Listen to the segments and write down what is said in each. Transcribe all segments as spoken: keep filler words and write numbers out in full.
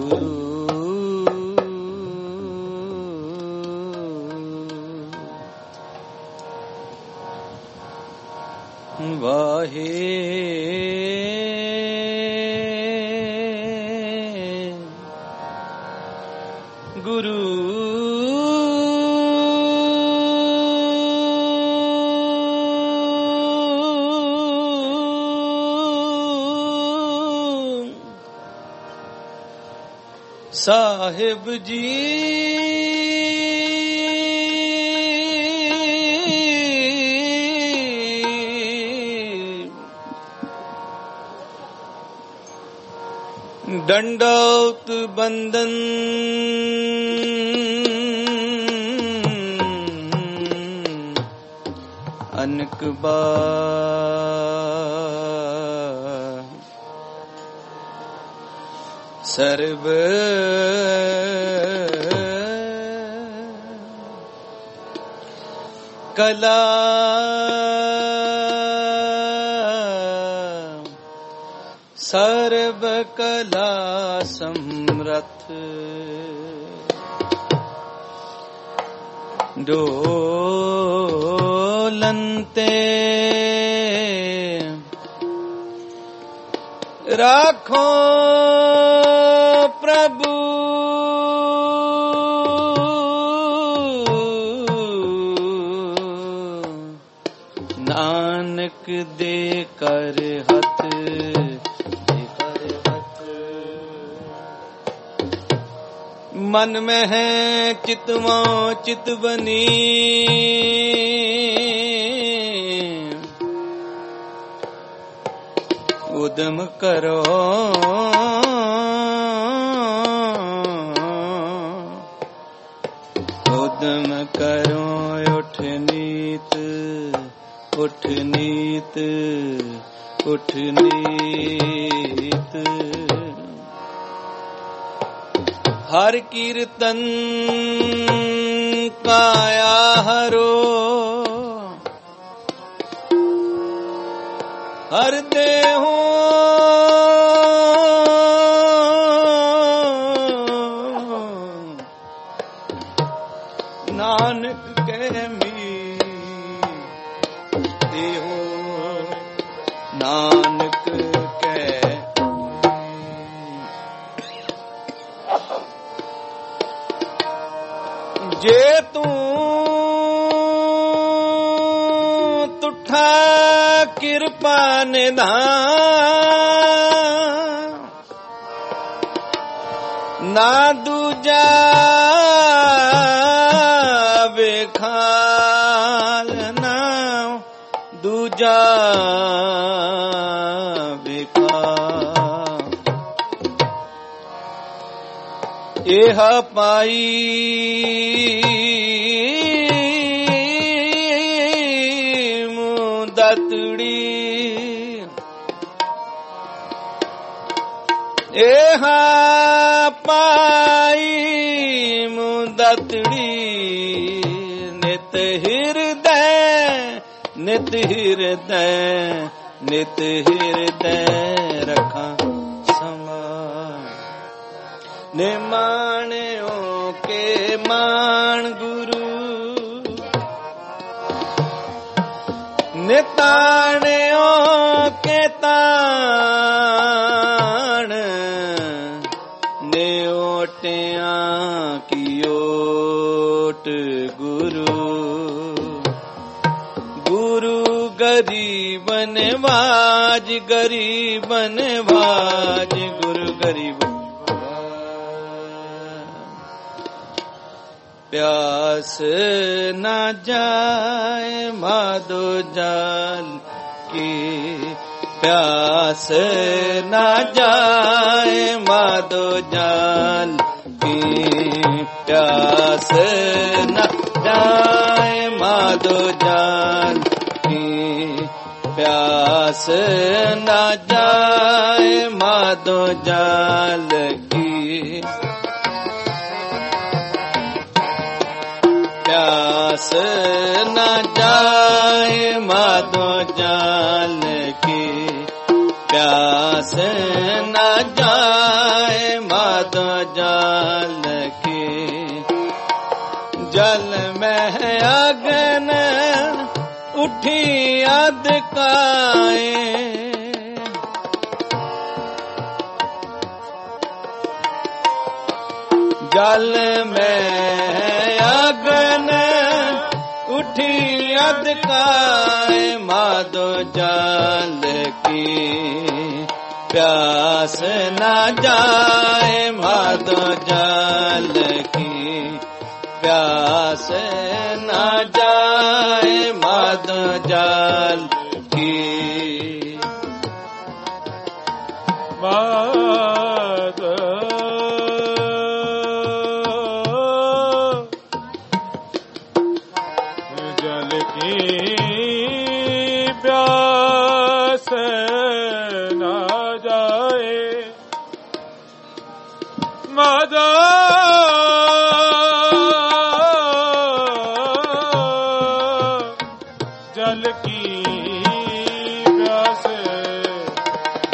ਵਾਹੇ ਗੁਰੂ ਸਾਹਿਬ ਜੀ दंडौत बंदन अनक बार सर्व कला सर्व कला समरथ डोलनते राखो प्रभु नानक दे कर हथ मन में है चितवा चितवनी उदम करो उदम करो उठ नीत उठ नीत उठ नीत हर कीर्तन काया हरो हर देहो नानक के मी देहो नानक के जे तू तुठा कृपा निधान ना दूजा बेखाल ना दूजा बेखाल एह पाई मुदतड़ी एहा पाई मुदतड़ी नित हृदय नित हृदय नित हृदय रखा समा निमाणियों के मान गुरु निताणियों के ताण नेओटिया की ओट गुरु गुरु गरीब नवाज गरीब नवाज गुरु गरीब प्यास न जाए माधो जाल की प्यास न जाए माधो जाल की प्यास न जाए माधो जाल की प्यास न जाए माधो जाल की प्यास न जाए माधो जाल की प्यास न जाए माधो अगन उठी अधकाए, जल में अगन उठी अधकाए, माधो जल की प्यास न जाए, माधो जल की प्यास न जाए, माधो जल की माधो जल की प्यास न जाए, माधो जल की प्यास न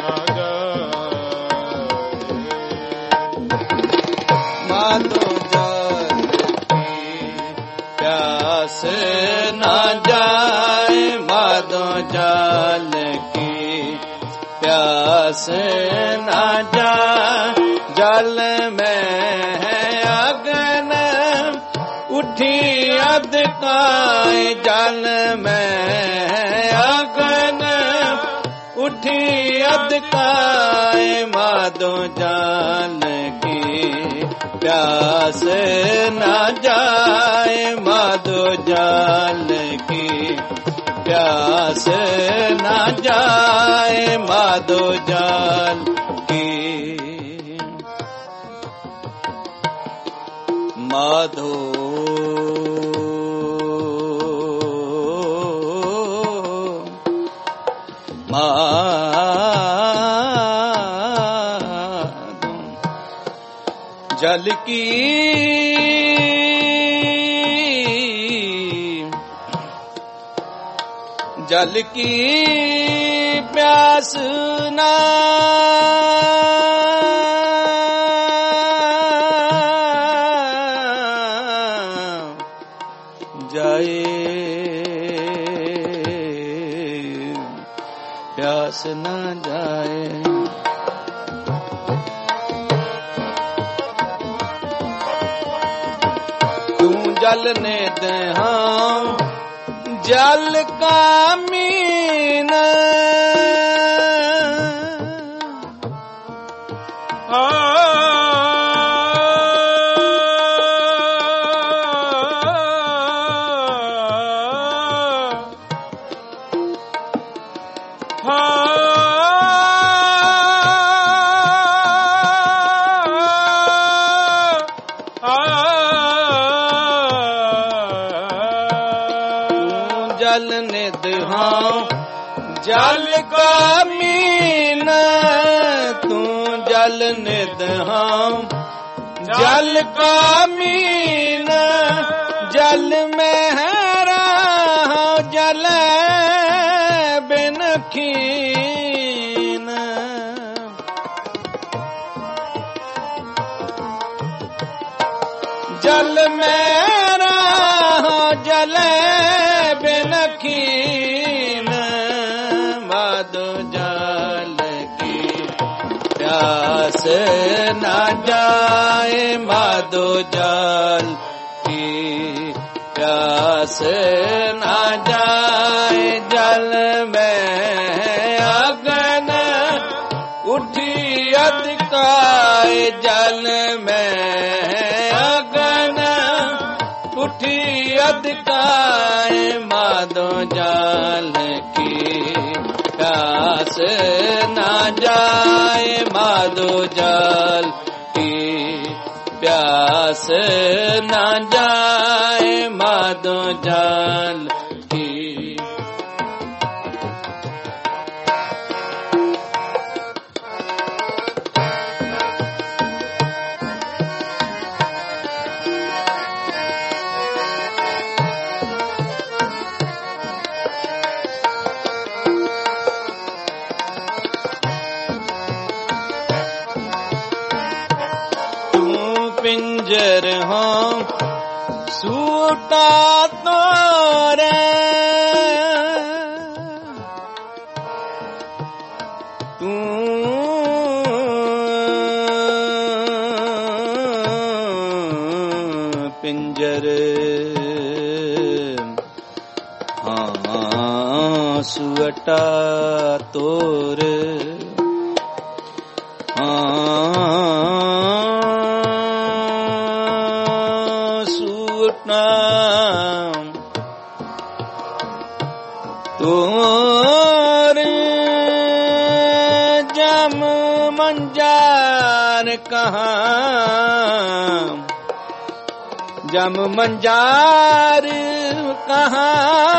जाए, माधो जल की प्यास न जाए, माधो जल की प्यास न जाए, जल में है अगन उठी अधकाए, जल में है अगन उठी अधकाए, माधो जल की प्यास न जाए, माधो जल की प्यास न जाए, माधो जल की माधो माधो जल की जल की प्यास ना जाए, प्यास न जाए, तू जल ने दे हाँ जल का मीन, जल निध हाँ जल का मीन, तू जल निध हाँ जल का मीन, जल में है रहा जल बिन खीन, जल में रहा जल बिन खीन, माधो जल की प्यास न जाए, माधो जल की प्यास न जाए, जल में अगन उठी अधकाए, जल में अगन उठी अधकाए, माधो जल की प्यास न जाए, माधो जल की प्यास न जाए, माधो जल की पिंजर हाँ सूर सूटा तोरे तू पिंजर हाँ सुअटा तोर हाँ सूटना तोर जम मंजार कहाँ जम मंजार कहाँ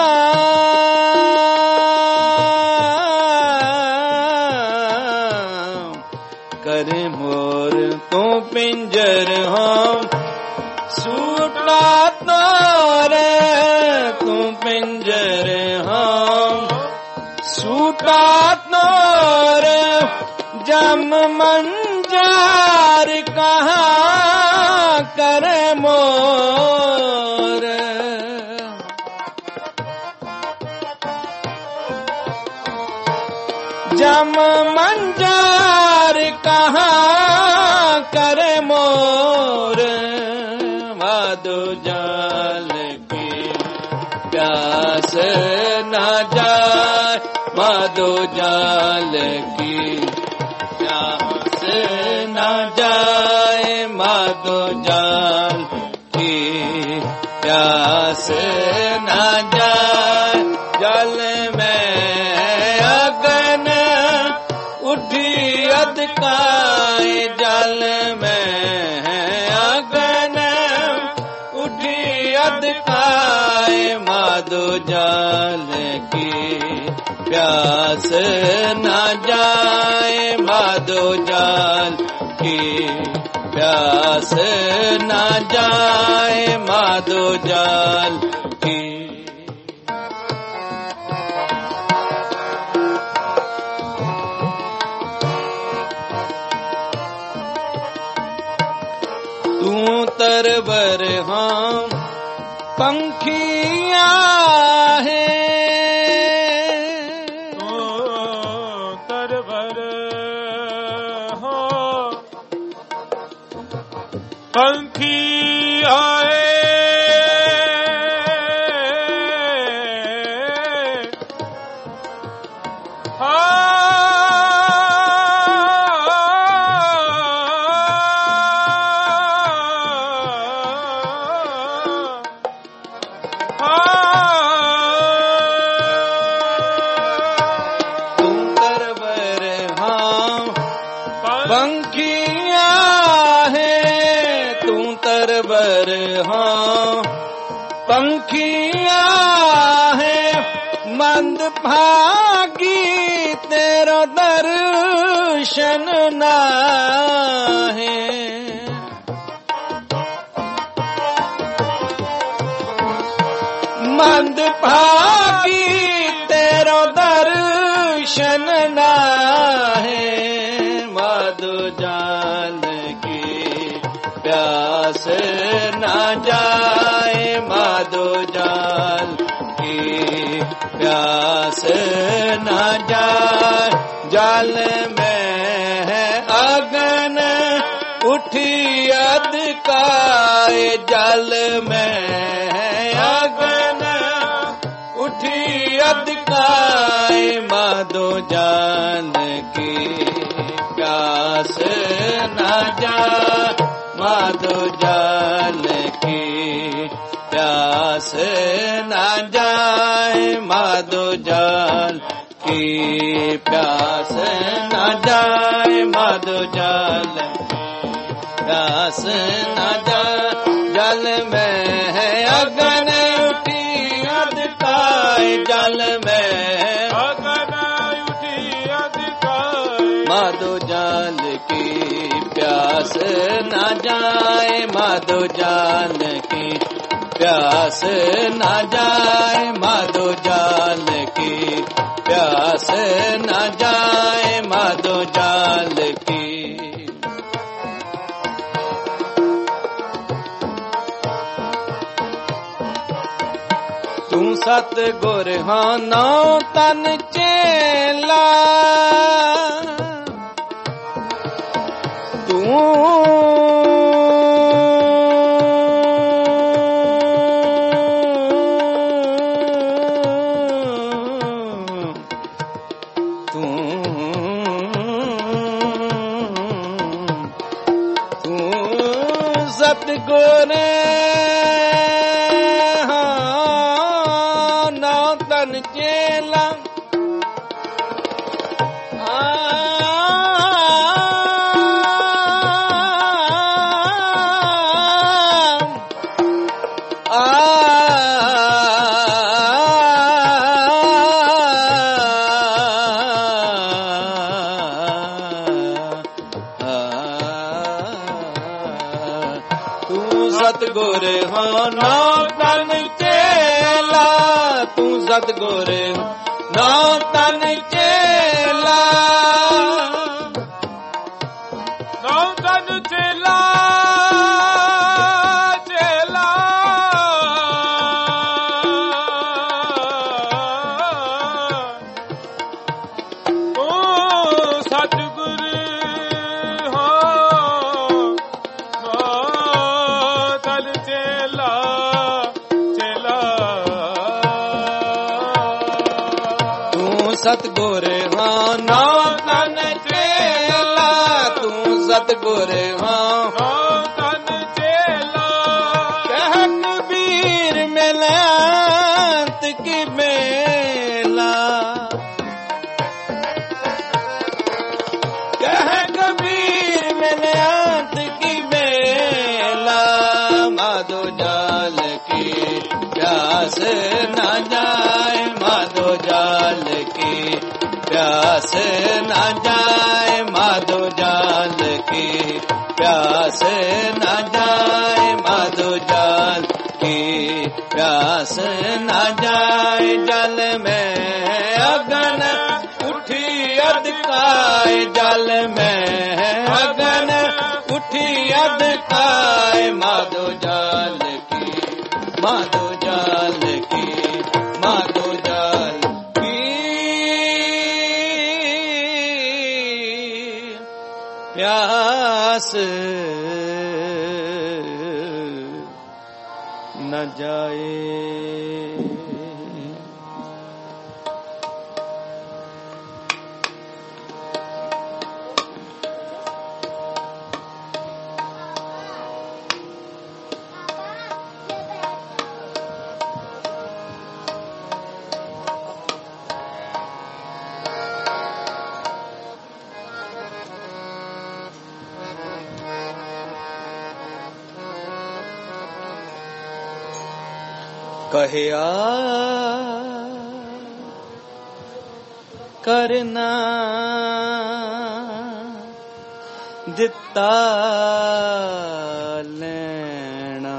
करे मोर तो पिंजर हम सूटा तोरे तू पिंजर हम सूटा तोरे जम मंजार कहाँ करे मोर जम मंजार कहाँ करे मोर माधो जाल की प्यास न जाए माधो जाल की प्यास न जाए माधो जाल की प्यास न जाए जल में अगन उठी अधकाए जल में अगन उठी अधकाए माधो जाल की प्यास न जाए माधो जाल की प्यास न जाए माधो जाल की तू तरबर हम पंखिया है तू तरबर हो पंखिया है पंखिया है तू तरबर हाँ पंखिया है मंद भागी तेरा दर्शन ना है मंद भागी तेरा दर्शन ना है माधो जाल की प्यास न जाए माधो जाल की प्यास न जाए जल में है अगन उठी अधकाए जल में है अगन उठी अधकाए माधो जाल की प्यास न जाए माधो जाल की प्यास न जाए माधो जाल की प्यास न जाए माधो जाल प्यास न जाए जल में है अगन उठी अधकाए जल में अगन उठी अधकाए माधो जाल की प्यास न जाए माधो जाल की प्यास न जाए माधो जाल की प्यास न जाए माधो जाल की सतगुर हाँ नौ तन चेला तू तू तू सतगुर चेला आ आ तू सतगुर हो नौ तन चेला तू सतगुर नौ तन चेला नौ तन चेला चेला तू सतगुर हो नौ तन चेला सतगुर हाँ नौ तन चेला तू सतगुर हाँ नौ तन चेला कह कबीर मिलंत की मेला कह कबीर मिलंत की मेला माधो जाल की प्यास न जाए माधो जाल की प्यास न जाए माधो जाल की प्यास न जाए माधो जाल की प्यास न जाए जल में अगन उठी अधकाए जल में अगन उठी अधकाए माधो जाल की माधो जाल की माधो जाल प्यास न जाए कहया करना दिता लेना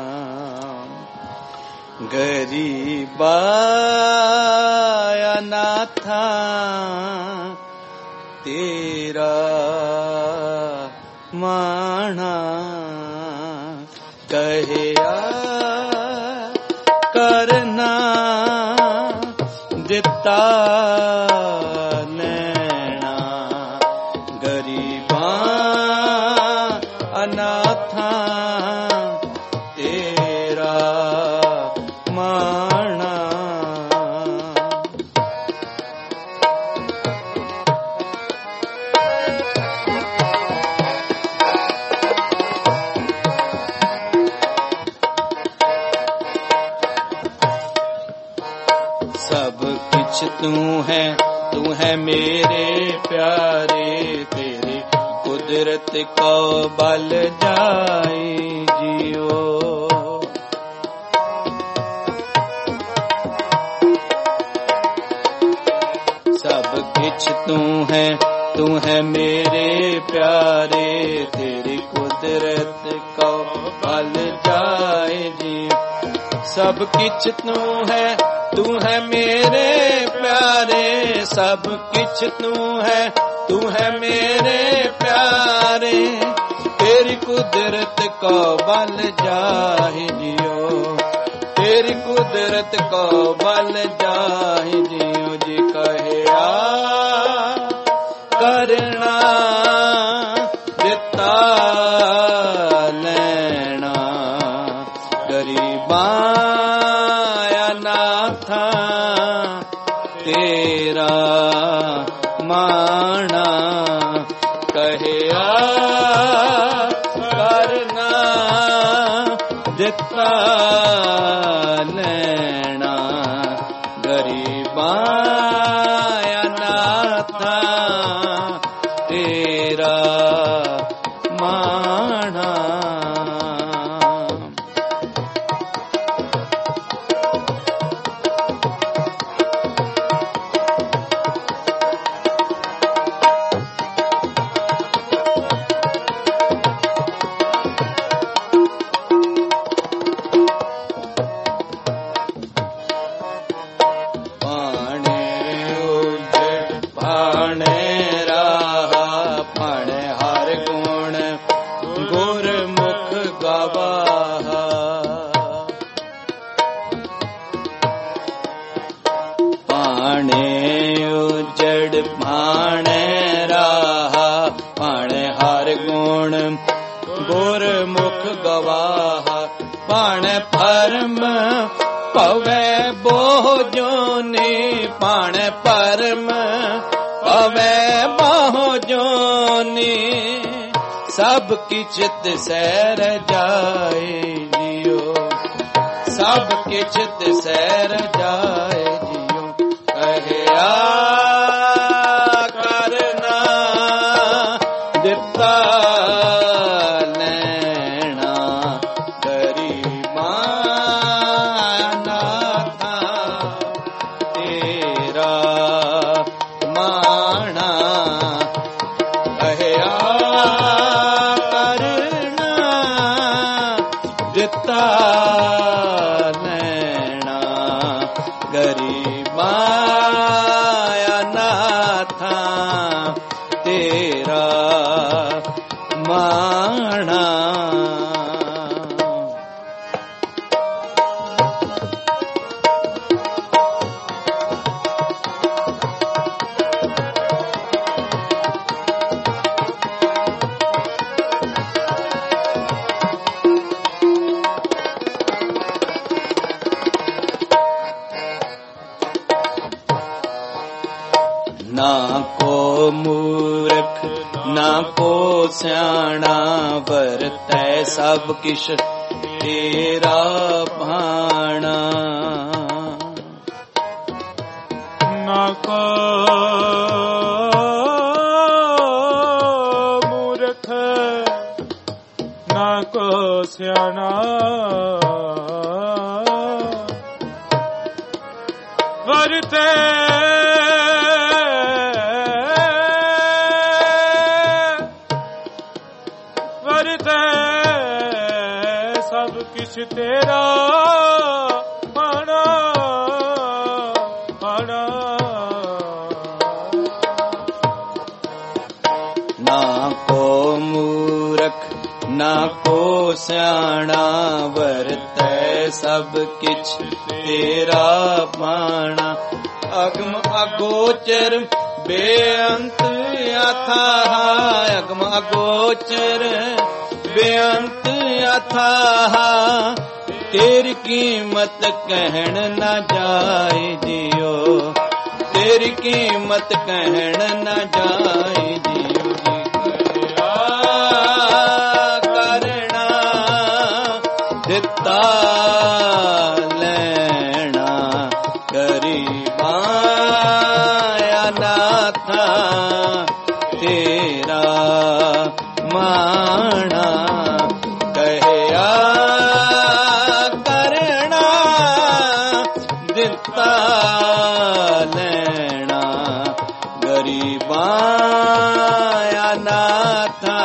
गरीबा अनाथा तेरा माना कहया करना दिता नैना गरीबा अनाथा तेरा माना सब कुछ तू है तू है मेरे प्यारे तेरी कुदरत को बल जाए जियो सब कुछ तू है तू है मेरे प्यारे तेरी कुदरत को बल जाए जियो सब कुछ तू है तू है मेरे प्यारे सब कुछ तू है तू है मेरे प्यारे तेरी कुदरत को बल जाए जियो तेरी कुदरत को बल जाहि जियो जी कहया करना दिता लेना गरीबां अनाथा तेरा माना कहया करना दिता लेना गरीबां अनाथा तेरा माना। गुरमुख गवाह पण परम पवै बोझोनी पण परम पवै बोझोनी सब किछत सैर जाए जियो सब किछत सैर जाए जियो कहया करना दिता लेना गरीबां अनाथा तेरा माना। ना को मूर्ख ना को स्याणा वरतै सब किश तेरा भाना। ना को मूर्ख ना को स्याणा वरतै सब किछ तेरा भाना भाना। ना को मूर्ख ना को स्याणा वरतै सब किछ तेरा भाना। अगम अगोचर बेअंत अथाह अगम अगोचर बेअंत अथाह तेरी कीमत कहन न जाए जियो तेरी कीमत कहन न जाए जियो जी करना दिता लेना गरीबां अनाथा तेरा माना। कहया करना दिता लेना गरीबां अनाथा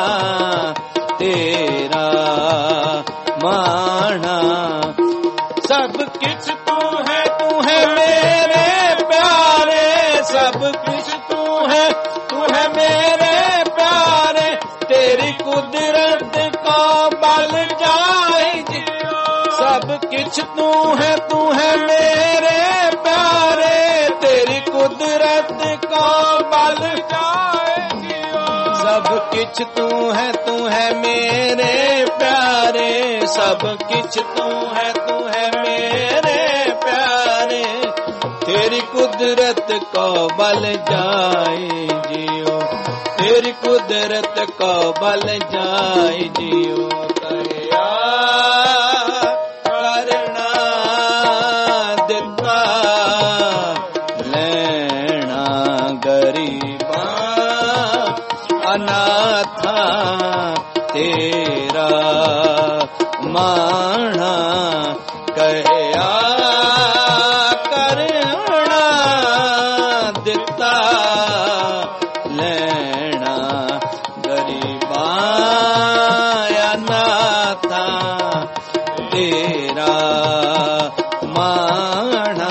तेरा माना। सब किछ तू है तू है मेरे प्यारे सब कुछ तू है तू है मेरे प्यारे तेरी कुदरत को बल जाए सब किछ किछ तू है तू है मेरे प्यारे, तेरी कुदरत को बल जाए जियो। सब किछ तू है तू है मेरे प्यारे, सब किछ तू है तू है मेरे प्यारे, तेरी कुदरत को बल जाए जियो, तेरी कुदरत को बल जाए जियो। कहिया करना दिता लेना गरीबा अनाथा तेरा माना, कहिया करना दिता लेना गरीबा अनाथा तेरा माना।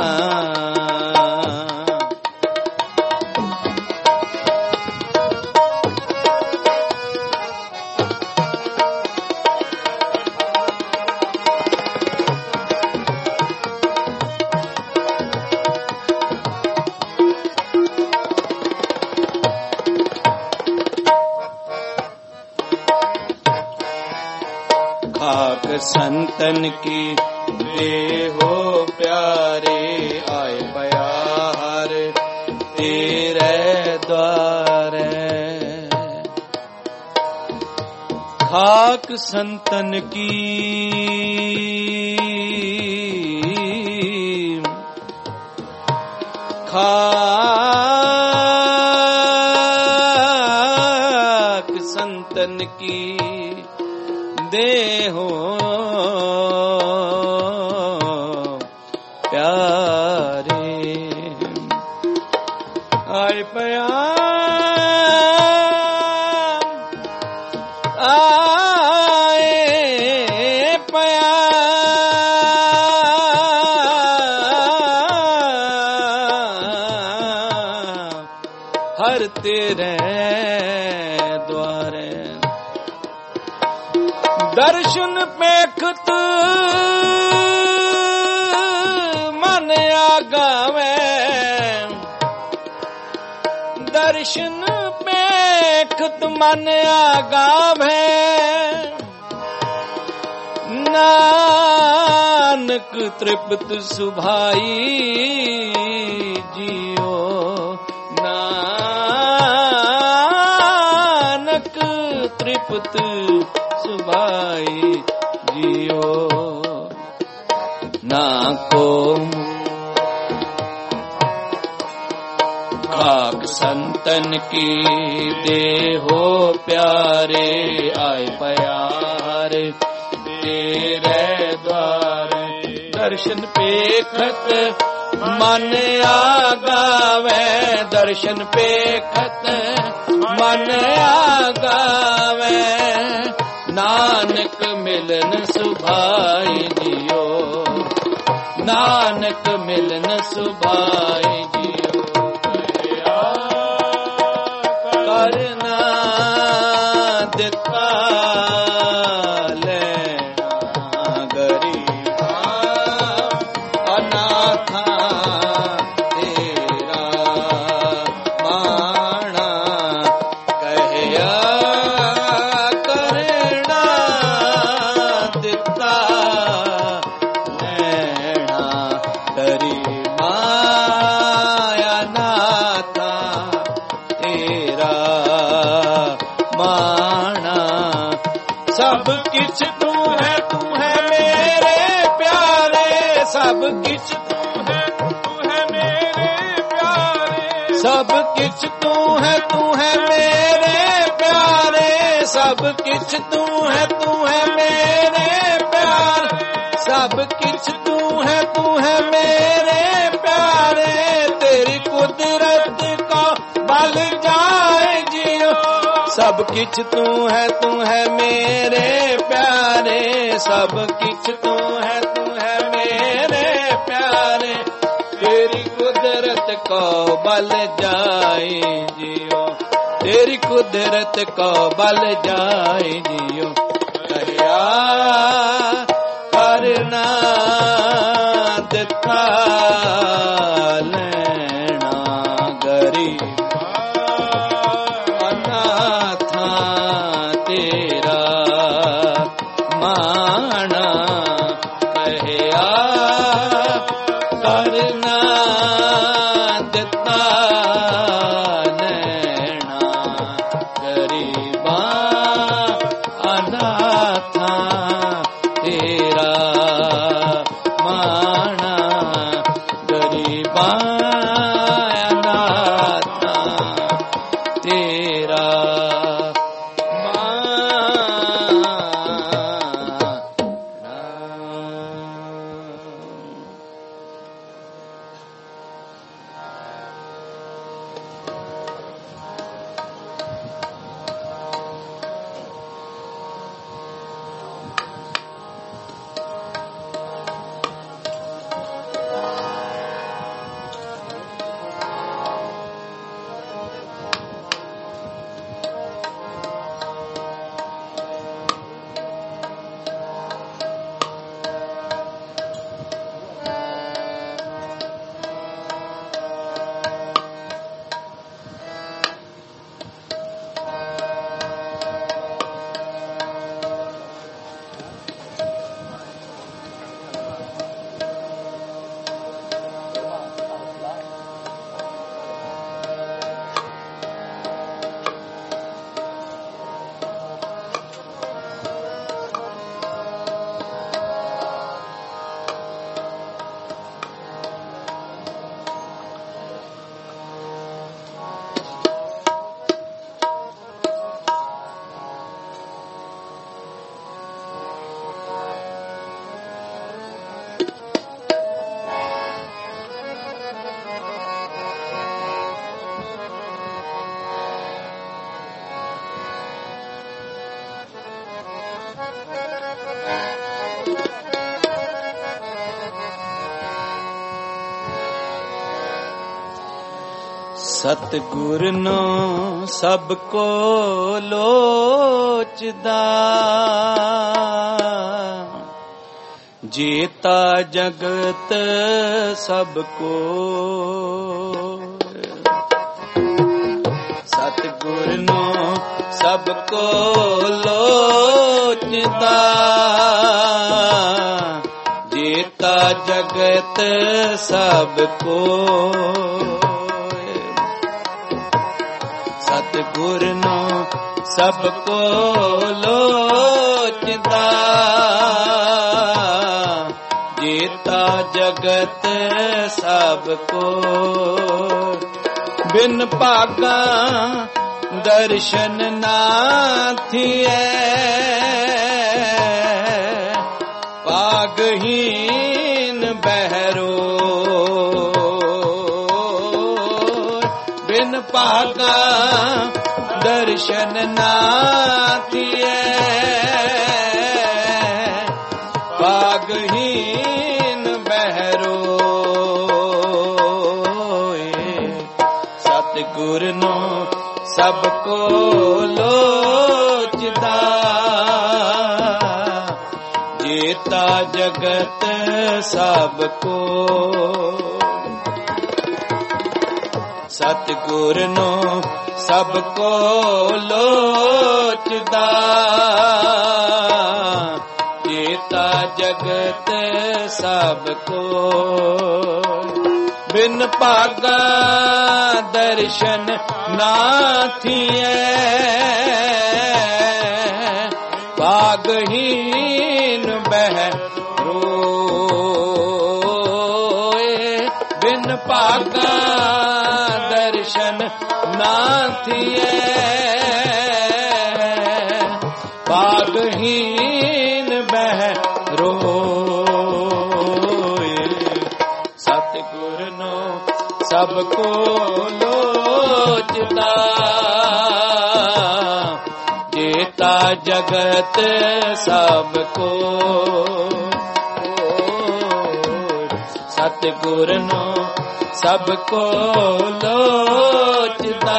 खाक संतन की देहो प्यारे, आए बयार तेरे द्वारे। खाक संतन की खाक संतन की देहो प्यारे, आए प्यार आए प्यार हर तेरे द्वारे। दर्शन पेखत मन आगावे, दर्शन पेखत मन आगावे, नानक तृप्त सुभाई जियो, नानक तृप्त सुभाई जियो। ना को खाक संतन की देहो प्यारे, आए प्यार तेरे द्वारे। दर्शन पेखत मन आगावे, दर्शन पेखत मन आगावे, नानक मिलन सुभाई जियो, नानक मिलन सुभाई जियो। करना दिता लेना गरीबा अनाथा तेरा माना, कहिया करना दिता लेना गरीबा अनाथा तेरा माना। सब किछ तू है तू है मेरे प्यारे, सब किछ तू है तू है मेरे प्यारे, सब किछ तू है तू है मेरे प्यारे, सब किछ तू है तू है मेरे प्यारे, सब किछ तू है तू है मेरे प्यारे, तेरी कुदरत को बल जाए जियो। सब किछ तू है तू है मेरे प्यारे, सब किछ तू है तू है मेरे प्यारे, तेरी कुदरत को बल जाए जियो, तेरी कुदरत को बल जाए जियो। कहिया कर ਕਰਨਾ ਦਿੱਤਾ ਲੈਣਾ ਗਰੀਬਾਂ ਅਨਾਥਾਂ ਤੇਰਾ ਮਾਣਾ ਕਹਿਆ ਕਰਨਾ ਦਿੱਤਾ ਲੈਣਾ ਗਰੀਬਾਂ ਅਨਾਥਾਂ ਤੇਰਾ ਮਾਣਾ ਗਰੀਬਾਂ ਅਨਾਥਾਂ ਤੇਰਾ ਸਤਿਗੁਰ ਨੂੰ ਸਭ ਕੋ ਲੋਚਦਾ ਜੀਤਾ ਜਗਤ ਸਭ ਕੋ ਸਤਿਗੁਰ ਨੂੰ ਸਭ ਕੋ ਲੋਚਦਾ ਜੀਤਾ ਜਗਤ ਸਭ ਕੋ ਸਤਿਗੁਰ ਨੂੰ ਸਭ ਕੋ ਲੋਚਦਾ ਜੀਤਾ ਜਗਤ ਸਭ ਕੋ ਬਿਨ ਭਾਗਾ ਦਰਸ਼ਨ ਨਾ ਥੀਏ ਭਾਗਹੀਨ ਬਹਿਰੋ ਬਿਨ ਭਾਗਾ ਦਰਸ਼ਨ ਨਾ ਥੀਏ ਭਾਗਹੀਨ ਬਹਿਰੋ ਸਤਿਗੁਰ ਨੂੰ ਸਭ ਕੋ ਲੋਚਦਾ ਜੀਤਾ ਜਗਤ ਸਭ ਕੋ ਸਤਿਗੁਰ ਨੂੰ ਸਭ ਕੋ ਲੋਚਦਾ ਜੀਤਾ ਜਗਤ ਸਭ ਕੋ ਬਿਨ ਭਾਗਾ ਦਰਸ਼ਨ ਨਾ ਥੀਏ ਭਾਗਹੀਨ ਬਹਿਰੋਏ ਬਿਨ ਭਾਗਾ ਦਰਸ਼ਨ ਨਾ ਥੀਏ ਭਾਗਹੀਨ ਬਹਿਰੋਏ ਸਤਿਗੁਰ ਨੂੰ ਸਭ ਕੋ ਲੋਚਦਾ ਜੀਤਾ ਜਗਤ ਸਭ ਕੋ ਸਤਿਗੁਰ ਨੂੰ ਸਭ ਕੋ ਲੋਚਦਾ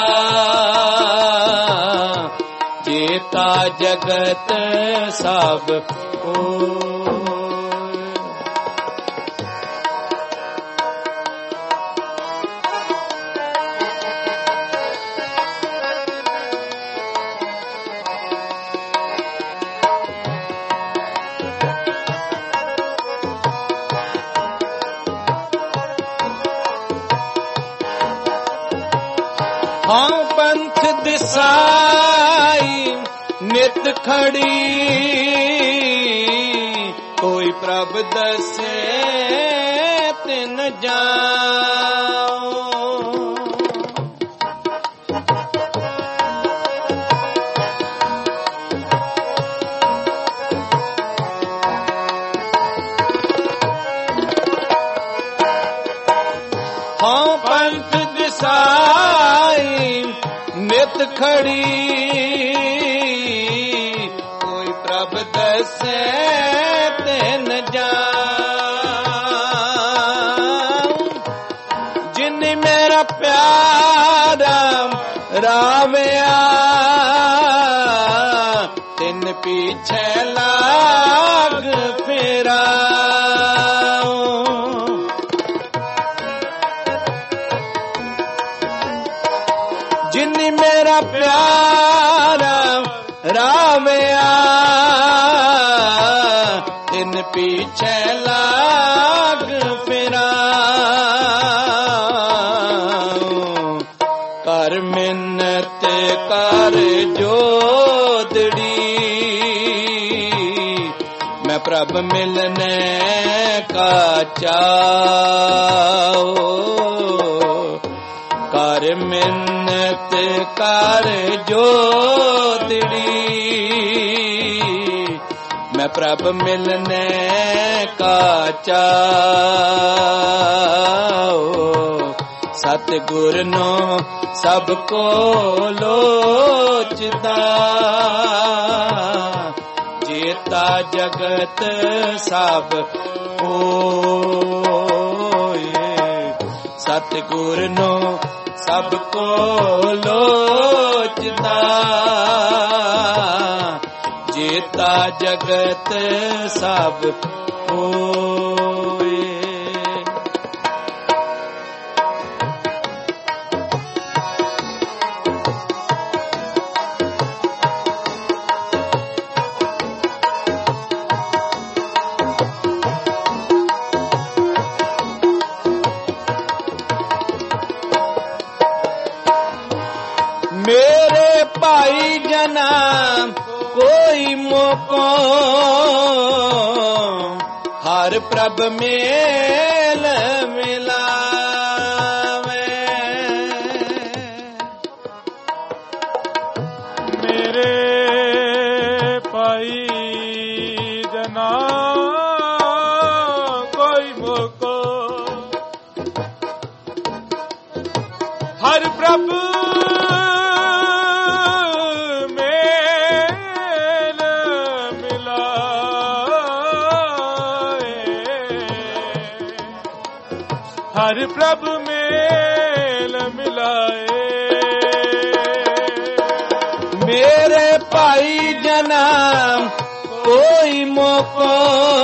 ਜੀਤਾ ਜਗਤ ਸਭ ਕੋ ਹਾਂ ਪੰਥ ਦਿਸਾਈ ਨਿਤ ਖੜੀ, ਕੋਈ ਪ੍ਰਭ ਦਸੇ ਤਿਨ ਜਾਓ। ਹਾਂ ਪੰਥ ਦਿਸਾਈ ਨਿਤ ਖੜੀ, ਕੋਈ ਪ੍ਰਭ ਦਸੇ ਤਿਨ ਜਾਉ। ਜਿਨ ਮੇਰਾ ਪਿਆਰਾ ਰਾਵਿਆ, ਤਿਨ ਪੀਛੇ ਲਾਗ ਫੇਰਾ। ਜਿਨੀ ਮੇਰਾ ਪਿਆਰਾ ਰਾਵਿਆ, ਤਿਨ ਪੀਛੇ ਲਾਗ ਫਿਰਾਂ। ਕਰ ਮਿੰਨਤ ਕਰ ਜੋਦੜੀ, ਮੈਂ ਪ੍ਰਭ ਮਿਲਨੇ ਕਾ ਚਾਓ। ਕਰ ਮਿੰਨਤ ਕਰ ਜੋਦੜੀ, ਮੈਂ ਪ੍ਰਭ ਮਿਲਨੇ ਕਾ ਚਾਓ। ਸਤਿਗੁਰ ਨੂੰ ਸਭ ਕੋ ਲੋਚਦਾ, ਜੇਤਾ ਜਗਤ ਸਭ ਹੋਏ। ਸਤਿਗੁਰ ਨੂੰ ਸਭ ਕੋ ਲੋਚਦਾ, ਜੇਤਾ ਜਗਤ ਸਭ ਹੋਏ। ਮੇਰੇ ਭਾਈ ਜਨਾ ਕੋਈ ਮੋਕੋ, ਹਰ ਪ੍ਰਭ ਮੇਲ ਮਿਲਾਵੇ। ਮੇਰੇ ਭਾਈ ਜਨਾ ਕੋਈ ਮੋਕੋ, ਹਰ ਪ੍ਰਭ ਹਰ ਪ੍ਰਭ ਮੇਲ ਮਿਲਾਏ। ਮੇਰੇ ਭਾਈ ਜਨਾ ਕੋਈ ਮੋਕੋ,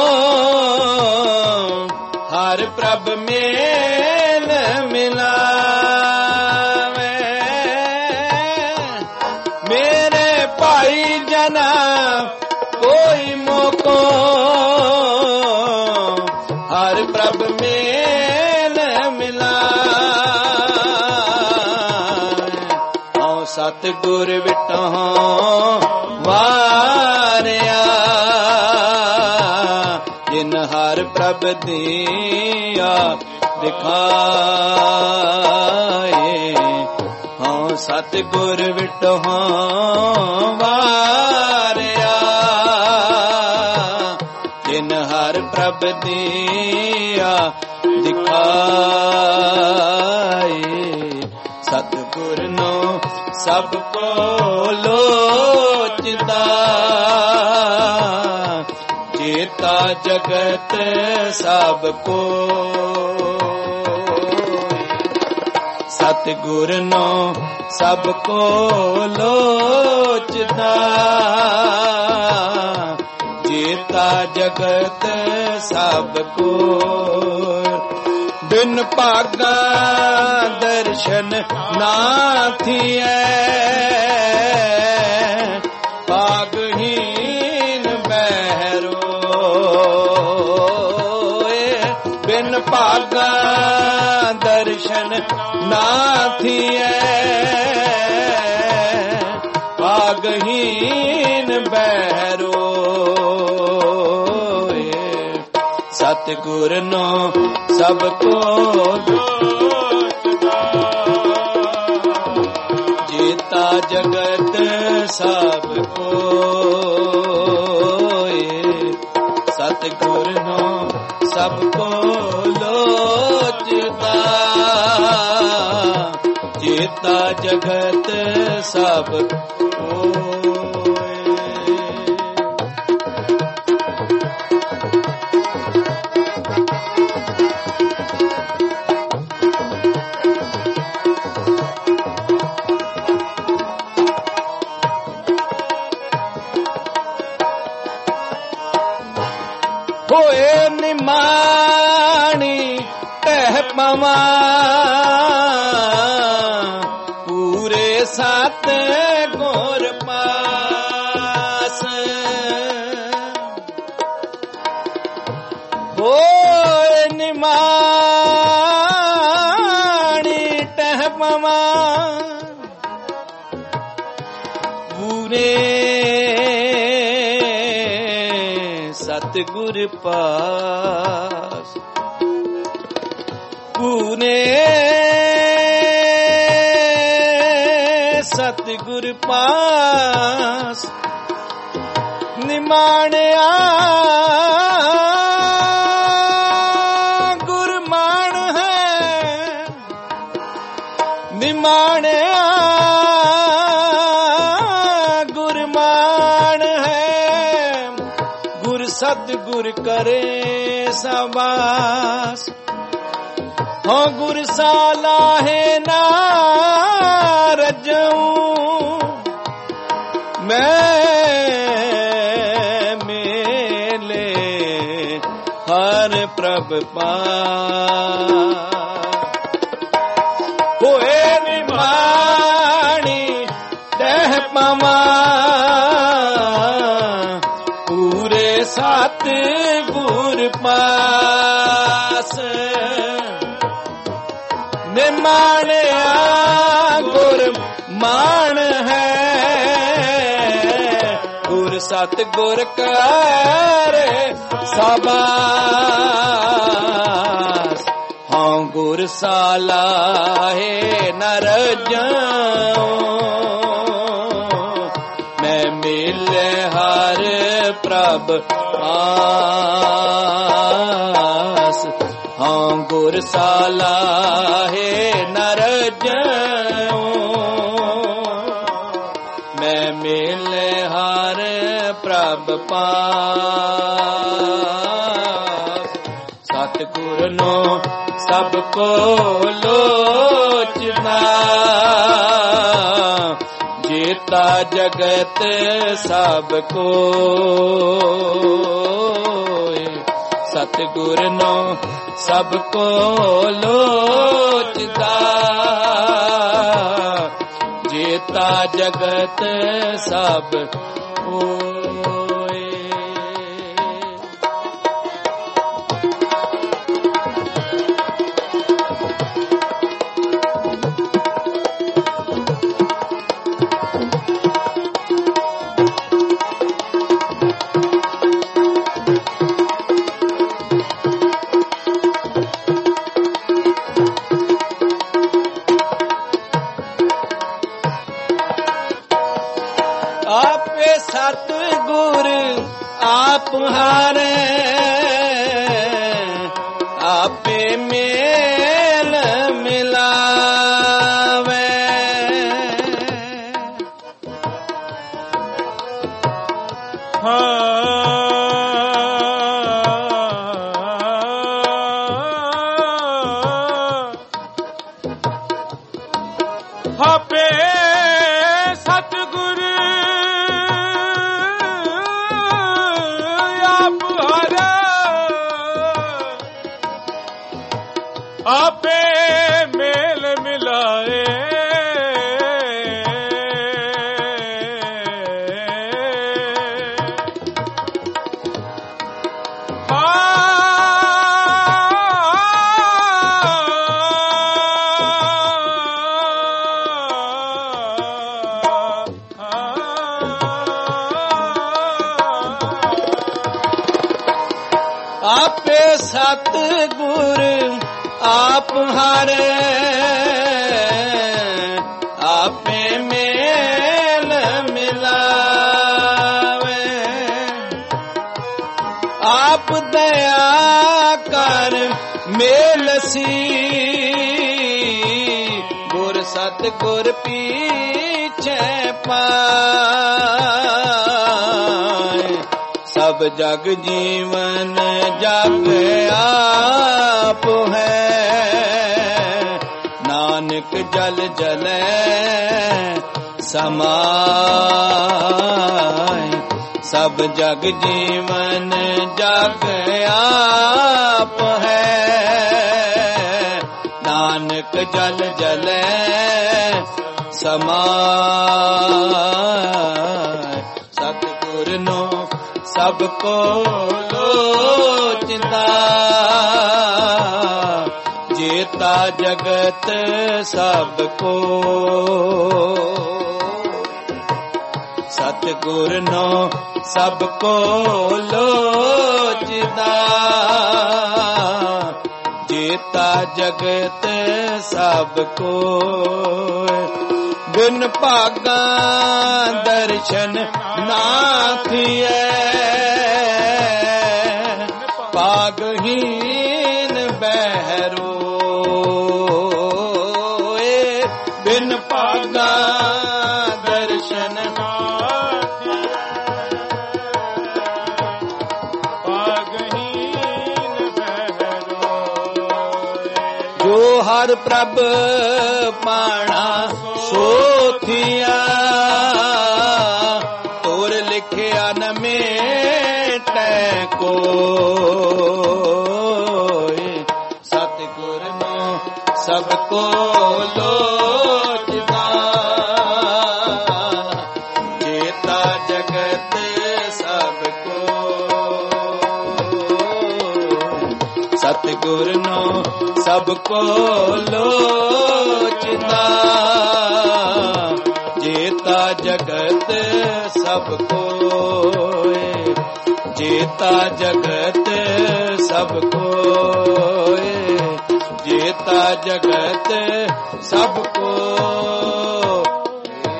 ਹਰ ਪ੍ਰਭ ਮੇਲ ਮਿਲਾਵੇ। ਮੇਰੇ ਭਾਈ ਜਨਾ ਕੋਈ ਮੋਕੋ, ਹਰ ਪ੍ਰਭ ਮੇਲ ਮਿਲਾਏ। ਸਤਿਗੁਰ ਵਿਟਹੁ ਵਾਰਿਆ, ਜਿਨ ਹਰ ਪ੍ਰਭ ਦੀਆ ਦਿਖਾਏ। ਹਾਂ ਸਤਿਗੁਰ ਵਿਟਹੁ ਵਾਰਿਆ, ਜਿਨ ਹਰ ਪ੍ਰਭ ਦੀਆ ਦਿਖਾਏ। ਸਤਿਗੁਰ ਨੂੰ ਸਭ ਕੋ ਲੋਚਦਾ, ਜੇਤਾ ਜਗਤ ਸਭ ਕੋਇ। ਸਤਿਗੁਰ ਨੂੰ ਸਭ ਕੋ ਲੋਚਦਾ, ਜੇਤਾ ਜਗਤ ਸਭ ਕੋਇ। ਬਿਨ ਭਾਗਾ ਦਰਸ਼ਨ ਨਾ ਥੀਐ, ਭਾਗਹੀਨ ਬਹਿਰੋਏ। ਬਿਨ ਭਾਗਾ ਦਰਸ਼ਨ ਨਾ ਥੀਐ, ਸਤਿਗੁਰ ਨੂੰ ਸਭ ਕੋ ਲੋਚਦਾ, ਜੀਤਾ ਜਗਤ ਸਭ ਕੋਇ, ਸਤਿਗੁਰ ਨੂੰ ਸਭ ਕੋ ਲੋਚਦਾ, ਜੀਤਾ ਜਗਤ ਸਭ ਹੋਏ ਨਿਮਾਣੀ ਟਹਿ ਪਵਾਂ, ਪੂਰੇ ਸਤ ਗੁਰ ਪਾਸ, ਹੋਏ ਨਿਮਾਣੀ ਟਹਿ ਪਵਾਂ, ਪੂਰੇ ਸਤਿਗੁਰ ਪਾਸ, ਪੂਰੇ ਸਤਿਗੁਰ ਪਾਸ, ਨਿਮਾਣਿਆ ਗੁਰਮਾਨ ਹੈ, ਨਿਮਾਣਿਆ ਗੁਰਮਾਨ ਹੈ, ਗੁਰ ਸਤਿਗੁਰ ਕਰੇ ਸਵਾਸ, ਹੋ ਗੁਰ ਸਾਲਾਹੇ ਨਾ ਰਜਉ, ਮੈਂ ਮੇਲੇ ਹਰ ਪ੍ਰਭ ਪਾਸ, ਹੋਏ ਨਿਮਾਣੀ ਟਹਿ ਪਵਾਂ, ਪੂਰੇ ਸਤ ਗੁਰ ਪਾਸ, ਨਿਮਾਣਿਆ ਗੁਰ ਮਾਨ ਹੈ, ਗੁਰ ਸਤ ਗੁਰ ਕਰੇ ਸਬਾਸ, ਹਾਂ ਗੁਰ ਸਾਲਾਹੇ ਨਰ ਜਾਉ, ਮੈਂ ਮਿਲੇ ਹਰ ਪ੍ਰਭ ਪਾਸ, ਹਾਂ ਗੁਰ ਸਾਲਾਹੇ ਨਰ ਜਾਉ, ਮੈਂ ਮਿਲੇ ਹਰ ਪ੍ਰਭ ਪਾਸ, ਸਤਿਗੁਰ ਨੂੰ ਸਭ ਕੋ ਲੋਚਦਾ, ਜੀਤਾ ਜਗਤ ਸਭ ਕੋਇ, ਸਤਿਗੁਰ ਨੂੰ ਸਭ ਕੋ ਲੋਚਦਾ, ਜੀਤਾ ਜਗਤ ਸਭ ਕੋਇ। ਆਪੇ ਸਤਿਗੁਰ ਆਪ ਹਾਰੇ, ਆਪੇ ਮੇਲ ਮਿਲਾਵੇ, ਹਾਂ ਆਪੇ ਸਤਿਗੁਰ ਆਪ ਹਾਰੇ, ਆਪੇ ਮੇਲ ਮਿਲਾਏ, ਸਤਿਗੁਰ ਆਪ ਹਾਰੇ ਆਪੇ ਮੇਲ ਮਿਲਾਵੇ ਆਪ ਦਇਆ ਕਰ ਮੇਲਸੀ ਗੁਰ ਸਤਿਗੁਰ ਪੀਛੇ ਪਾਏ ਸਭ ਜਗ ਜੀਵਨ ਜਗ ਆਪ ਹੈ ਨਾਨਕ ਜਲ ਜਲੇ ਸਮਾਏ ਸਭ ਜਗ ਜੀਵਨ ਜਗ ਆਪ ਹੈ ਨਾਨਕ ਜਲ ਜਲੇ ਸਮਾਏ ਸਤਿਗੁਰ ਨੂੰ ਸਭ ਕੋ ਲੋਚਦਾ ਜੇਤਾ ਜਗਤ ਸਭ ਕੋ ਸਤਿਗੁਰ ਨੂੰ ਸਭ ਕੋ ਲੋਚਦਾ ਜੇਤਾ ਜਗਤ ਸਭ ਕੋ ਬਿਨ ਭਾਗਾ ਦਰਸ਼ਨ ਨਾ ਥੀਐ ਭਾਗਹੀਨ ਬਹਿਰੋ ਬਿਨ ਭਾਗਾ ਦਰਸ਼ਨ ਨਾ ਭਾਗਹੀਨ ਬਹਿਰੋ ਜੋ ਹਰ ਪ੍ਰਭ ਪਾਣਾ ਸੋਥੀਆ ਤੋਰ ਲਿਖਿਆ ਨ ਮੇਟੈ ਕੋਇ ਸਤਿਗੁਰ ਨੂੰ ਸਭ ਕੋ ਲੋਚਦਾ ਜੇਤਾ ਜਗਤ ਸਭ ਕੋ ਸਤਿਗੁਰ ਨੂੰ ਸਭ ਕੋ ਲੋਚਦਾ ਜੇਤਾ ਜਗਤ ਸਭ ਕੋਇ ਜੇਤਾ ਜਗਤ ਸਭ ਕੋਇ ਜੇਤਾ ਜਗਤ ਸਭ ਕੋਇ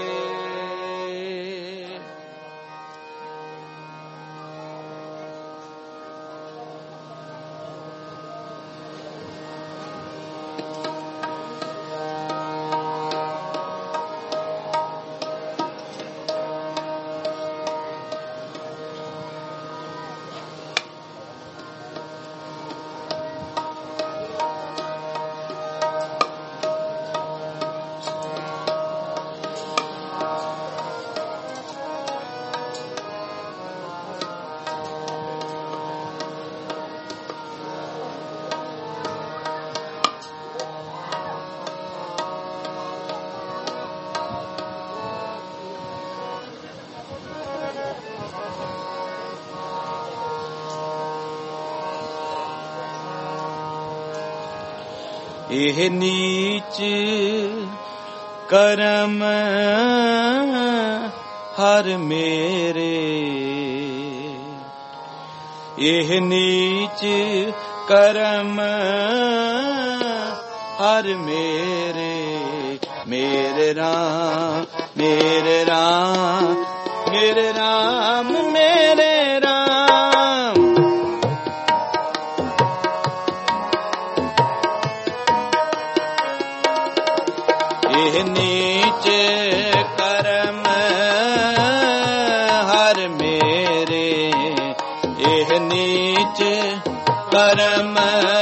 ਇਹ ਨੀਚ ਕਰਮ ਹਰ ਮੇਰੇ ਇਹ ਨੀਚ ਕਰਮ ਹਰ ਮੇਰੇ ਮੇਰੇ ਰਾਮ ਮੇਰੇ ਰਾਮ ਮੇਰੇ ਰਾਮ ਮੇਰੇ ਰਾਮ ਇਹ ਨੀਚ ਕਰਮ ਹਰ ਮੇਰੇ ਇਹ ਨੀਚ ਕਰਮ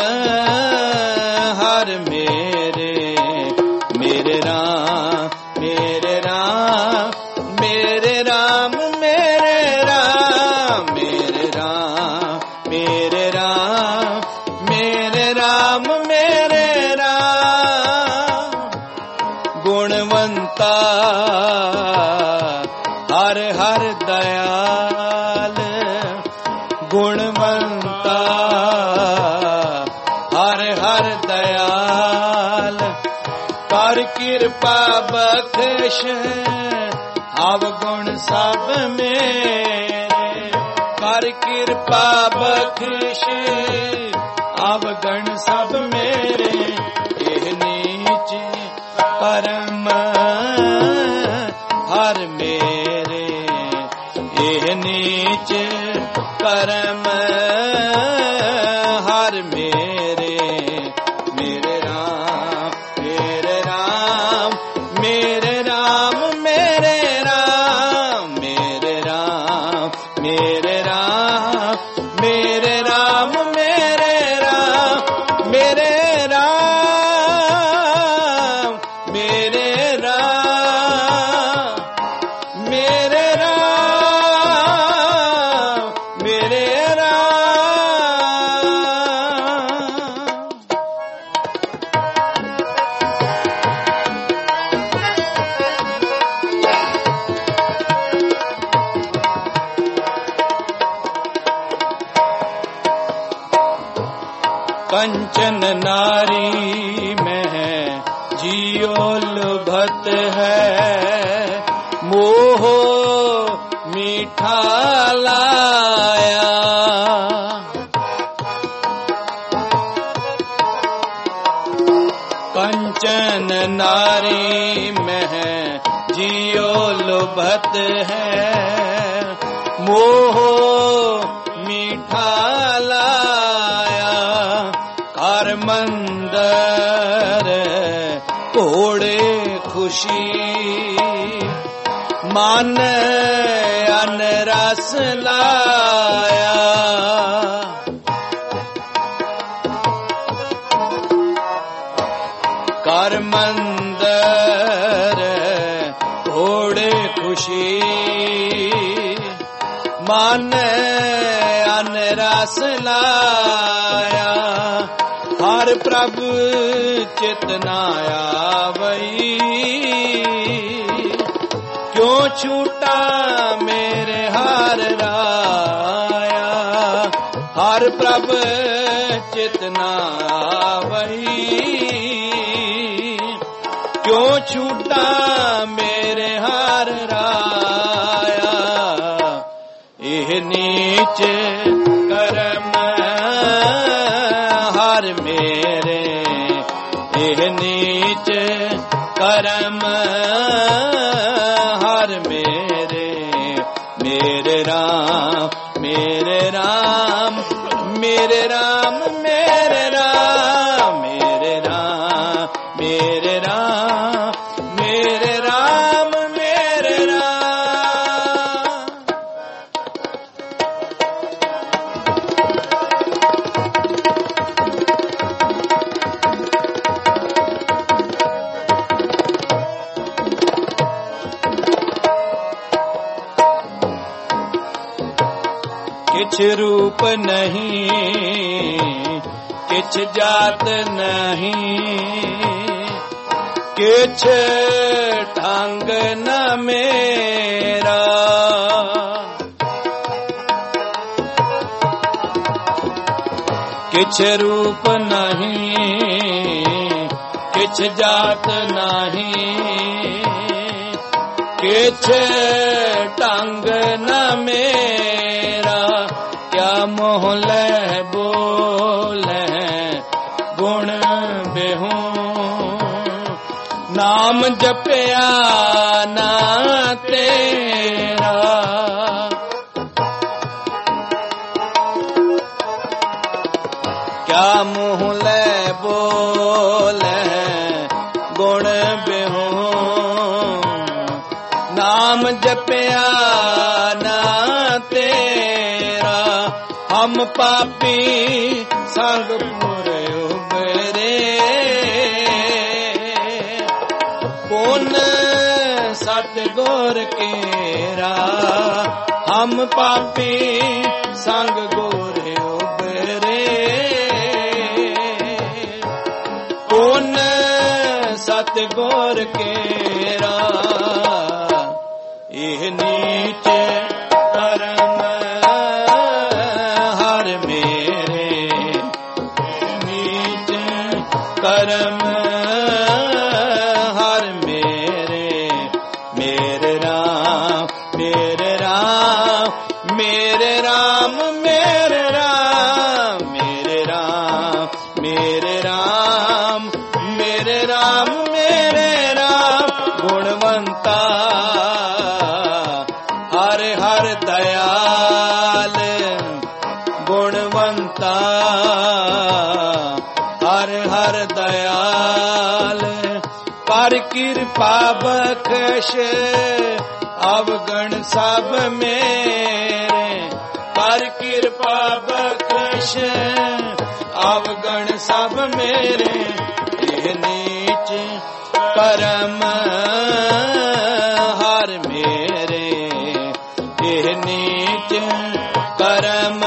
ਹਰ ਮੇਰੇ ਮੇਰੇ ਰਾਮ ਮੇਰੇ ਰਾਮ ਮੇਰੇ ਰਾਮ ਮੇਰੇ ਰਾਮ ਮੇਰੇ ਰਾਮ ਮੇਰੇ ਰਾਮ ਮੇਰੇ ਰਾਮ ਮੇਰੇ ਰਾਮ ਗੁਣਵੰਤਾ ਹਰ ਹਰ ਦਇਆਲ ਗੁਣਵੰਤਾ ਹਰ ਹਰ ਦਇਆਲ ਕਰ ਕਿਰਪਾ ਬਖਸ਼ ਅਵਗੁਣ ਸਭ ਮੇਰੇ हर कृपा बख्श अवगण सब मेरे एह नीच परम हर मेरे एह नीच करम हर मेरे मेरे राम मेरे राम मेरे राम मेरे राम मेरे राम मेरे राम मेरे राम मेरे राम मेरे राम मेरे राम मेरे राम मेरे कंचन नारी में जियो लुभत है मोह मीठा लाया कंचन नारी में जियो लुभत है मोह मीठा लाया हर मंदर घोड़े खुशी मन अन रस लाया कर मंदर घोड़े खुशी मन अन रस लाया हर प्रभु चितना आवई क्यों छूटा मेरे हर राया हर प्रभु चितना आवई क्यों छूटा मेरे हर राया एह नीच करम हर मेरे एह नीच करम हर मेरे मेरे राम मेरे राम मेरे राम मेरे राम मेरे राम मेरे राम मेरे राम मेरे राम किछ रूप नहीं किछ जात नहीं किछ ढंग न मेरा किछ रूप नहीं किछ जात नहीं किछ ढंग न मेरा क्या मोह ले बोले गुण बेहूं नाम जपया ना तेरा क्या मोह ले बोले गुण बेहूं नाम जपया ना तेरा हम पापी संग पुर उबरे पुन सतगुर केरा हम पापी संग गुर उबरे पुन सतगुर केरा एह नीच करम हर मेरे नीच करम हर मेरे मेरे राम मेरे राम मेरे राम ਕਰ ਕਿਰਪਾ ਬਖਸ਼ ਅਵਗਣ ਸਭ ਮੇਰੇ, ਕਰ ਕਿਰਪਾ ਬਖਸ਼ ਅਵਗਣ ਸਭ ਮੇਰੇ, ਇਹ ਨੀਚ ਕਰਮ ਹਰ ਮੇਰੇ, ਇਹ ਨੀਚ ਕਰਮ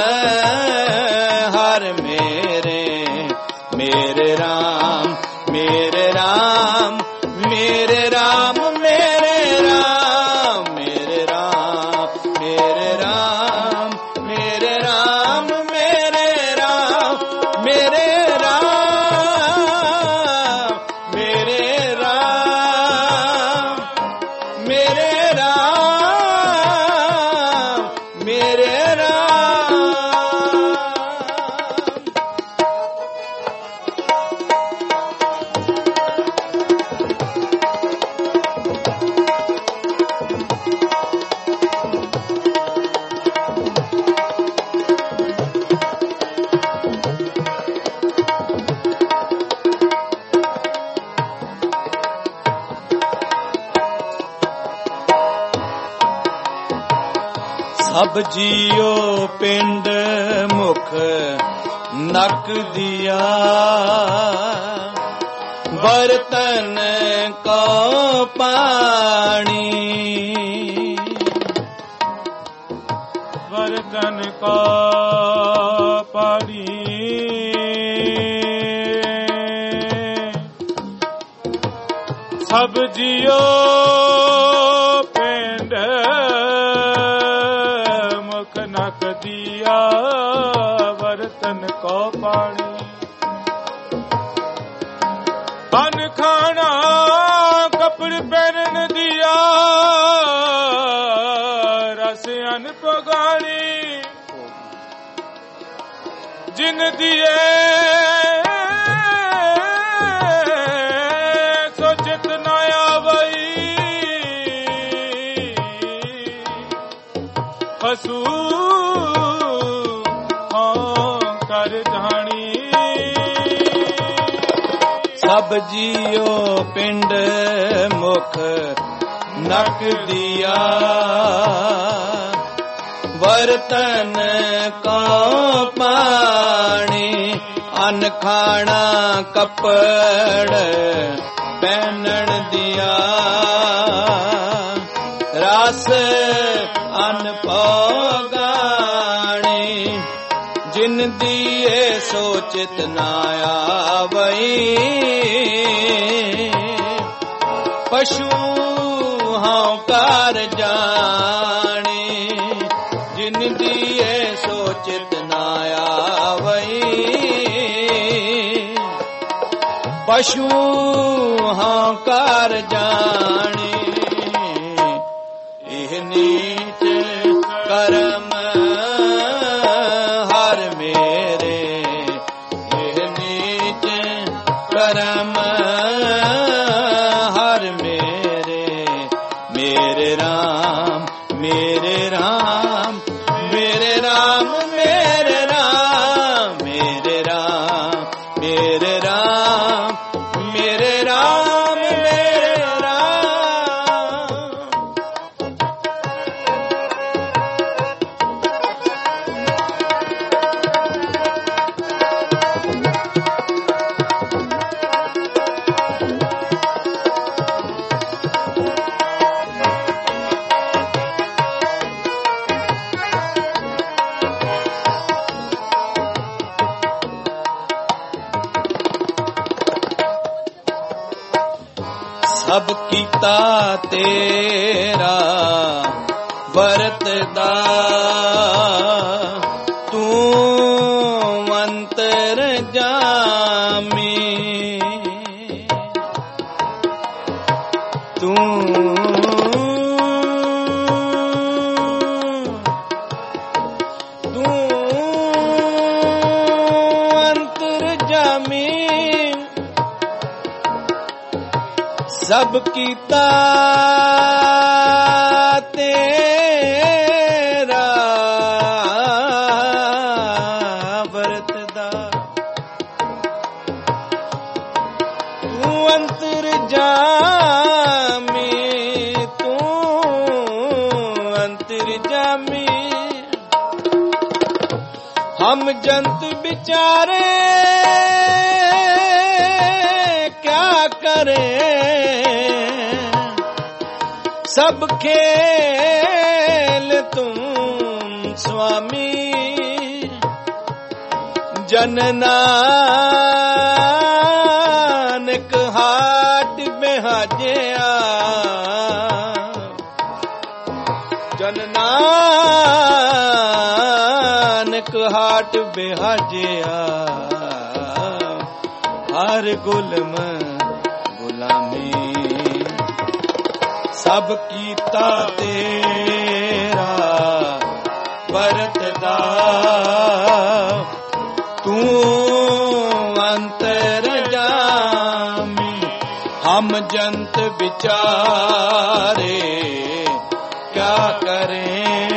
ਹਰ ਮੇਰੇ, ਮੇਰੇ ਰਾਮ ਮੇਰੇ ਰਾਮ ਮੇਰੇ ਰਾਮ ਮੇਰੇ ਰਾਮ ਮੇਰੇ ਰਾਮ ਮੇਰੇ ਰਾਮ ਮੇਰੇ ਰਾਮ ਮੇਰੇ ਰਾਮ ਮੇਰੇ ਰਾਮ ਮੇਰੇ ਰਾਮ ਮੇਰੇ ਰਾਮ ਮੇਰੇ ਰਾਮ। ਸਭ ਜੀਓ ਪਿੰਡ ਮੁਖ ਨਕ ਦਿਆ, ਬਰਤਨ ਕੋ ਪਾਣੀ, ਬਰਤਨ ਕੋ ਪਾਣੀ, ਸਭ ਜੀਓ ਪਿੰਡ ਮੁਖ ਨਕ ਦਿਆ, ਬਰਤਨ ਕੋ ਪਾਣੀ, ਅਨ ਖਾਣਾ ਕਪੜ ਪਹਿਨਣ ਦਿਆ, ਰਸ ਅਨ ਪਗਾਣੀ, ਜਿਨ ਦੀਏ ਸੋ ਚਿਤ ਨ ਆਵਈ, ਫਸੂ ਹਾਂ ਕਰ ਜਾਣੀ। ਸਭ ਜੀਓ ਪਿੰਡ ਮੁਖ ਨਕ ਦਿਆ, ਬਰਤਨ ਕੋ ਪਾਣੀ, ਅਨ ਖਾਣਾ ਕੱਪੜ ਪਹਿਨਣ ਦਿਆ, ਰਸ ਅਨ ਭੋਗਾਣੀ, ਜਿਨ ਦੀਏ ਸੋ ਚਿਤ ਨ ਆਵਈ, ਪਸ਼ੂ ਹਾਂ ਕਰ ਜਾਣੀ, ਜਿਨ ਦੀਏ ਸੋ ਚਿਤ ਨ ਆਵਈ, ਪਸ਼ੂ ਹਾਂ ਕਰ ਜਾਣੀ, ਇਹ ਨੀਚ ਕਰਮ ਹਰ ਮੇਰੇ, ਇਹ ਨੀਚ ਕਰਮ ਹਰ ਮੇਰੇ, ਮੇਰੇ ਰਾਮ ਮੇਰੇ ਰਾਮ ਮੇਰੇ ਰਾਮ ਮੇਰੇ ਰਾਮ ਮੇਰੇ ਰਾਮ ਮੇਰੇ ਰਾਮ ਮੇਰੇ ਰਾਮ ਮੇਰੇ ਰਾਮ। ਸਭ ਕੀਤਾ ਤੇਰਾ ਵਰਤਦਾ, ਤੂੰ ਅੰਤਰ ਜਾਮੀ, ਤੂੰ ਤੂੰ ਅੰਤਰ ਜਾਮੀ, ਸਭ ਕੀਤਾ ਤੇਰਾ ਵਰਤਦਾ, ਤੂੰ ਅੰਤਰ ਜਾ हम जंत बिचारे क्या करें, सब खेल तुम स्वामी, जन नानक हाट बिहाजिया, जन नानक हाट बिहाजिया, हर गुलम गुलामी, सब कीता तेरा वरतदा, तू अंतर जामी, हम जंत बिचारे क्या करें,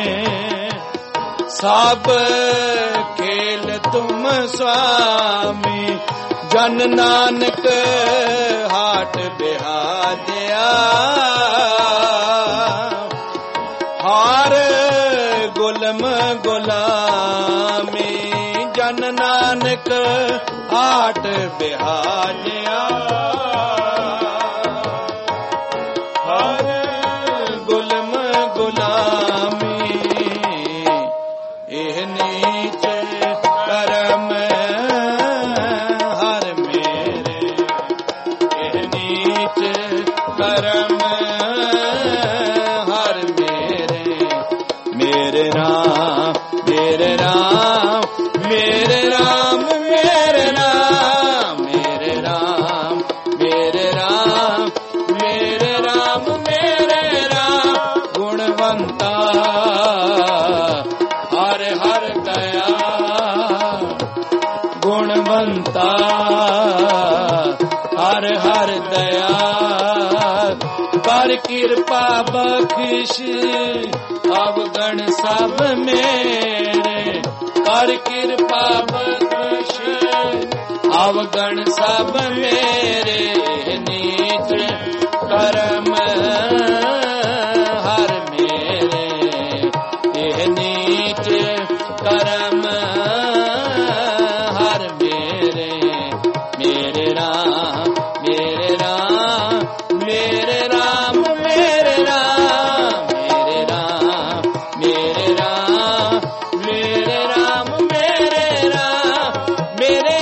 सब खेल तुम स्वामी, जन नानक हाट बिहाजिया, हार गुलम गुलामी, जन नानक हाट बिहाजिया, हार गुलम गुलामी, एह नीच करम हर मेरे, एह नीच करम हर मेरे, मेरे राम मेरे राम मेरे राम मेरे राम मेरे राम मेरे राम मेरे राम मेरे राम, गुणवंता हर हर दया, गुणवंता हर हर दया, कर कृपा बख्श अवगण सब मेरे, कर कृपा बख्श अवगण सब मेरे, नीच करम हर मेरे, यह नीच करम हर मेरे, मेरे राम मेरे राम मेरे राम मेरे राम मेरे राम मेरे राम मेरे राम मेरे राम मेरे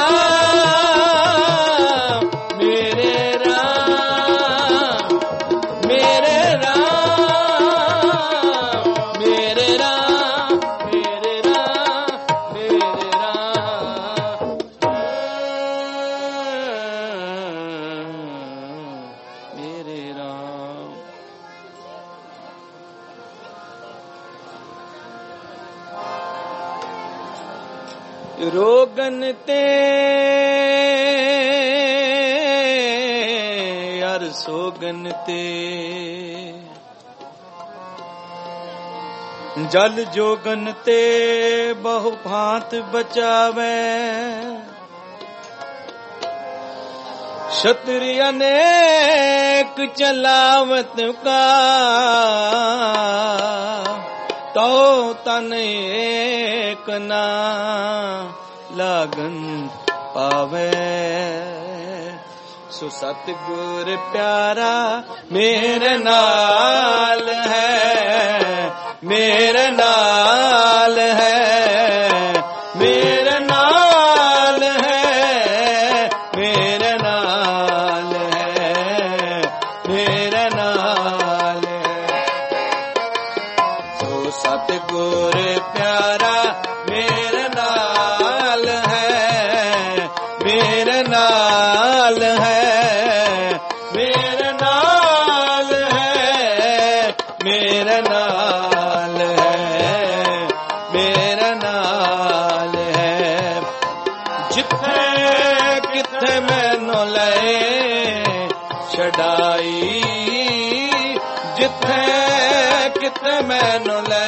राम मेरे राम मेरे राम मेरे राम मेरे राम मेरे राम मेरे राम। रोगन ते यार सोगन ते, जल जोगन ते बहु भांत बचावे, क्षत्रिय अनेक चलावत का, तो तन एक ना लागन पावे, सो सतगुर प्यारा मेरे नाल है, मेरे नाल है, मेरे नाल है, मेरे नाल है, मेरे नाल है, सो सतगुर प्यारा मेरे नाल है, मेरे नाल है, मेरे नाल है, मेरे नाल है, मेरे नाल है, जिथे किथे मैनू ले छड़ाई, जिथे किथे मैनू ले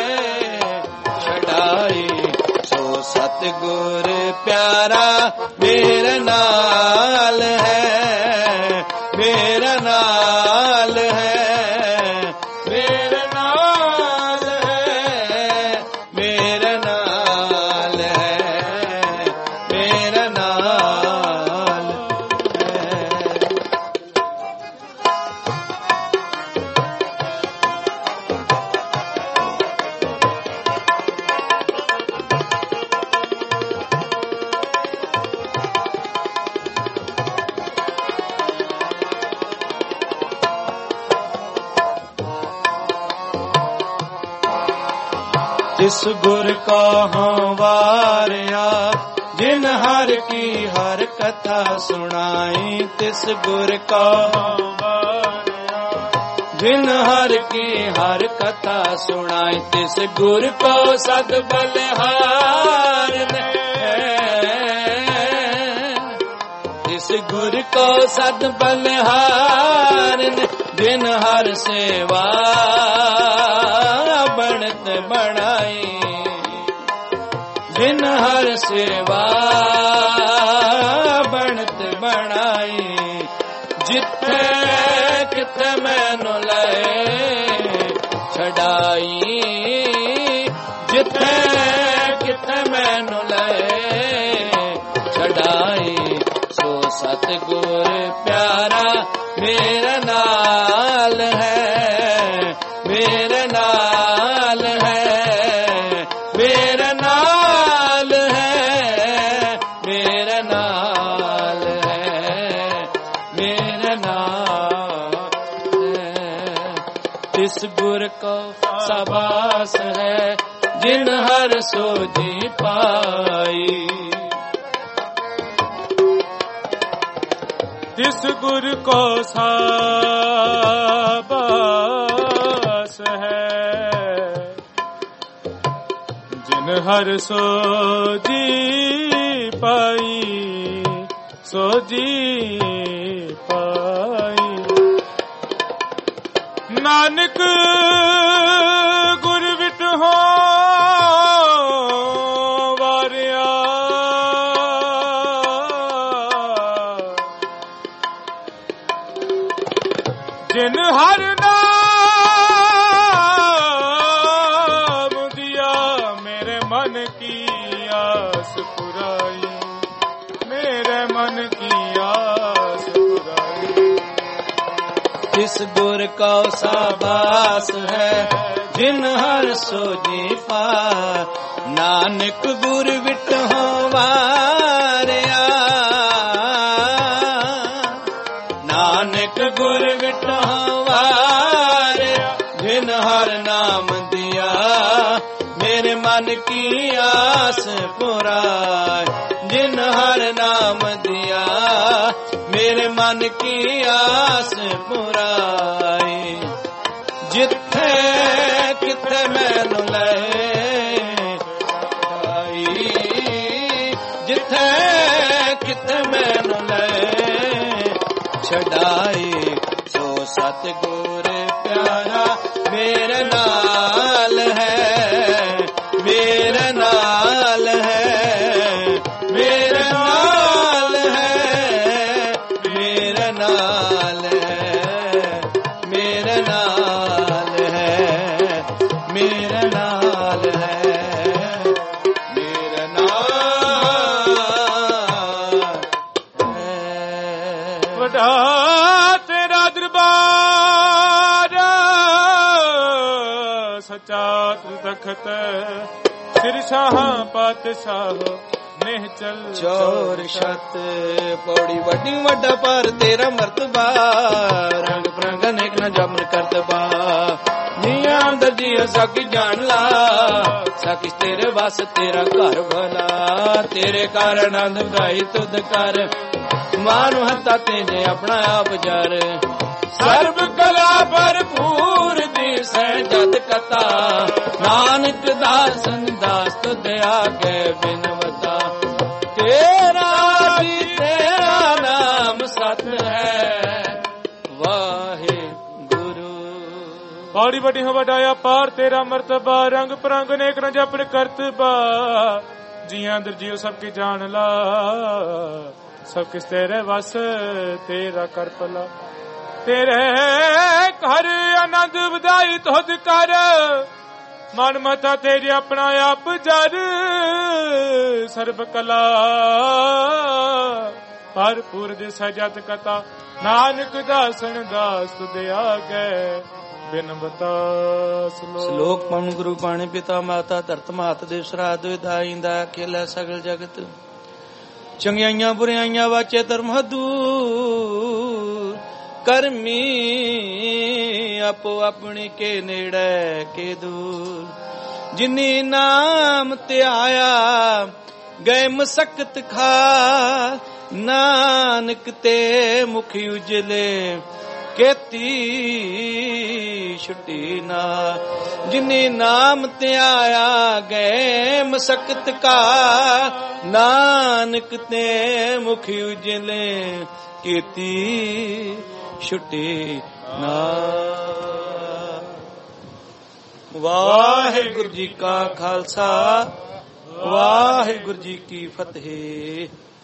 छड़ाई, सो सतगुर प्यारा मेरे नाल है, मेरे नाल है, मेरे नाल है, मेरे नाल ਤਿਸ ਗੁਰ ਕੋ ਵਾਰਿਆ ਜਿਨ ਹਰ ਕੀ ਹਰ ਕਥਾ ਸੁਣਾਈ। ਤਿਸ ਗੁਰ ਕੋ ਵਾਰਿਆ ਜਿਨ ਹਰ ਕੀ ਹਰ ਕਥਾ ਸੁਣਾਈ। ਤਿਸ ਗੁਰ ਕੋ ਸਦ ਬਲਿਹਾਰ ਤਿਸ ਗੁਰ ਕੋ ਸਦ ਬਲਿਹਾਰ ਜਿਨ ਹਰ ਸੇਵਾ ਬਣਤ ਬਣਾਈ। ਜਿਨ ਹਰ ਸੇਵਾ ਬਣਤ ਬਣਾਈ। ਜਿੱਥੇ ਕਿਥੇ ਮੈਨੂੰ ਲਏ ਛਡਾਈ। ਜਿੱਥੇ ਕਿਥੇ ਮੈਨੂੰ ਲਏ ਛਡਾਈ। ਸੋ ਸਤਿਗੁਰ ਪਿਆਰਾ ਮੇਰੇ ਨਾਲ ਹੈ, ਮੇਰੇ ਨਾਲ ਹੈ, ਮੇਰੇ ਨਾਲ ਹੈ, ਮੇਰੇ ਨਾਲ ਹੈ, ਮੇਰੇ ਨਾਲ ਹੈ। ਤਿਸ ਗੁਰ ਕੋ ਸਬਾਸ ਹੈ ਜਿਨ ਹਰ ਸੋਝੀ ਪਾਈ। ਤਿਸ ਗੁਰ ਕੋ ਸਾਬਾਸ ਹੈ ਜਿਨ ਹਰ ਸੋਝੀ ਪਾਈ, ਸੋਝੀ ਪਾਈ। ਨਾਨਕ ਗੁਰ ਵਿਟਹੁ ਵਾਰਿਆ ਜਿਨ ਹਰ ਨਾਮ ਦਿਆ ਮੇਰੇ ਮਨ ਕੀ ਆਸ ਪੁਰਾਈ, ਮੇਰੇ ਮਨ ਕੀ ਆਸ ਪੁਰਾਈ। ਤਿਸ ਗੁਰ ਕੋ ਸਾਬਾਸ ਹੈ ਜਿਨ ਹਰ ਸੋਝੀ ਪਾਈ। ਨਾਨਕ ਗੁਰ ਵਿਟਹੁ ਵਾਰਿਆ ਨਾਨਕ ਗੁਰ ਵਿਟਹੁ ਵਾਰਿਆ ਜਿਨ ਹਰ ਨਾਮ ਦਿਆ ਮੇਰੇ ਮਨ ਕੀ ਆਸ ਪੁਰਾਈ। ਜਿਨ ਹਰ ਨਾਮ ਦਿਆ ਮੇਰੇ ਮਨ ਕੀ ਆਸ ਪੁਰਾਈ। ਜਿੱਥੇ ਕਿਥੇ ਮੈਨੂੰ ਲਏ ਛਡਾਈ। ਜਿੱਥੇ ਕਿਥੇ ਮੈਨੂੰ ਲਏ ਛਡਾਈ। ਸੋ ਸਤਿਗੁਰ ਪਿਆਰਾ ਮੇਰੇ ਨਾਲ ਹੈ, ਮੇਰੇ ਨਾਲ ਹੈ, ਮੇਰੇ ਨਾਲ ਹੈ, ਮੇਰੇ ਨਾਲ ਹੈ, ਮੇਰੇ ਨਾਲ ਹੈ, ਮੇਰੇ ਨਾਲ ਹੈ, ਮੇਰੇ ਨਾਲ ਹੈ। ਵਡਾ ਤੇਰਾ ਦਰਬਾਰ ਸੱਚਾ ਤਖਤ ਸਿਰ ਸ਼ਾਹ ਪਾਤਸ਼ਾਹ ਨਿਹ ਚਲ ਚੋਰ ਛਤ ਪੌੜੀ ਵੱਡੀ ਵੱਡਾ ਪਰ ਤੇਰਾ ਮਰਤਬਾ। ਰੰਗ ਪ੍ਰੰਗ ਅਨੇਕ ਨਾ ਜਮਨ ਕਰਤਬਾ। ਜੀਆਂ ਅੰਦਰ ਜੀਅ ਸਕ ਜਾਣ ਲਾ ਸਕਿ ਤੇਰੇ ਵਸ ਤੇਰਾ ਘਰ ਭਲਾ। ਤੇਰੇ ਘਰ ਆਨੰਦ ਵਧਾਈ ਤੁਧ ਕਰ ਮਾਨੁ ਹੱਤਾ ਤੇਨੇ ਆਪਣਾ ਆਪ ਜਰ। ਸਰਬ ਕਲਾ ਭਰਪੂਰ ਦਿਸੈ ਜਦ ਕਥਾ ਨਾਨਕ ਦਾਸਨ ਦਾਸ ਤੁਧ ਆਗੇ ਬਿਨਵਤਾ। ਤੇਰਾ ਵੀ ਤੇਰਾ ਨਾਮ ਸਤ ਹੈ ਵਾਹਿਗੁਰੂ। ਪੌੜੀ ਵੱਡੀ ਹੋ ਵਡਾਇਆ ਪਾਰ ਤੇਰਾ ਮਰਤਬਾ। ਰੰਗ ਪ੍ਰੰਗ ਅਨੇਕ ਨਾ ਜਪਨ ਕਰਤਬਾ। ਜੀਆਂ ਅੰਦਰ ਜੀਉ ਸਭ ਕੀ ਜਾਣ ਲਾ ਸਭ ਕਿਸ ਤੇਰੇ ਵਸ ਤੇਰਾ ਕਰ ਭਲਾ। ਤੇਰੇ ਘਰ ਆਨੰਦ ਵਧਾਈ ਤੁਧ ਕਰ ਮਨ ਮਤਾ ਤੇਰੀ ਆਪਣਾ ਆਪ ਜਰ। ਸਰਬ ਕਲਾ ਭਰਪੂਰ ਦਿਸੈ ਜਤ ਕਥਾ ਨਾਨਕ ਦਾਸਨ ਦਾਸ ਤੁਧ ਆਗੇ ਬਿਨਵਤਾ। ਸ਼ਲੋਕ ਪਵਨ ਗੁਰੂ ਪਾਣੀ ਪਿਤਾ ਮਾਤਾ ਧਰਤ ਮਾਤ ਦੇ ਸਰਾਧ ਵਿਧਾਇਂਦਾ ਅਕੇਲਾ ਸਗਲ ਜਗਤ। ਚੰਗਿਆਈਆਂ ਬੁਰਿਆਈਆਂ ਵਾਚੇ ਧਰਮ ਦੂਰ ਕਰਮੀ ਆਪੋ ਆਪਣੀ ਕੇ ਨੇੜੇ ਕੇ ਦੂਰ। ਜਿਨੀ ਨਾਮ ਧਿਆਇਆ ਗਏ ਮਸਕਤ ਖਾ ਨਾਨਕ ਤੇ ਮੁਖ ਉਜਲੇ ਕੀਤੀ ਛੁੱਟੀ ਨਾ ਜਿਨੀ ਨਾਮ ਧਿਆਇਆ ਗਏ ਮਸਕਤ ਕਾ ਨਾਨਕ ਤੇ ਮੁਖ ਉਜਲੇ ਕੀਤੀ ਛੁੱਟੀ ਨਾ। ਵਾਹਿਗੁਰੂ ਜੀ ਕਾ ਖਾਲਸਾ ਵਾਹਿਗੁਰੂ ਜੀ ਕੀ ਫਤਿਹ।